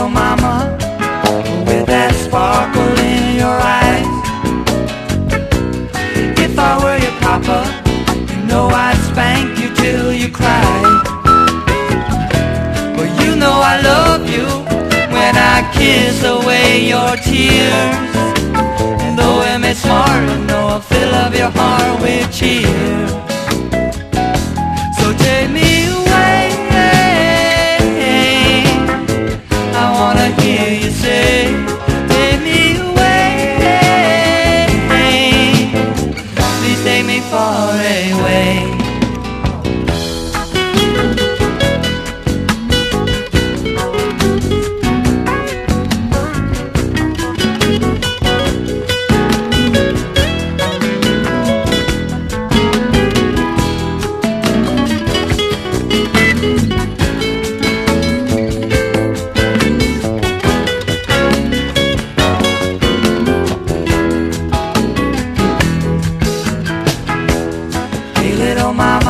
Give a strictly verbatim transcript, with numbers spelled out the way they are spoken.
little mama, with that sparkle in your eyes. If I were your papa, you know I'd spank you till you cry. Well, you know I love you when I kiss away your tears. And though I'm smart, I know I'll fill up your heart with cheer. So take me away, I wanna hear you say, take me away, please take me far away. Little mama,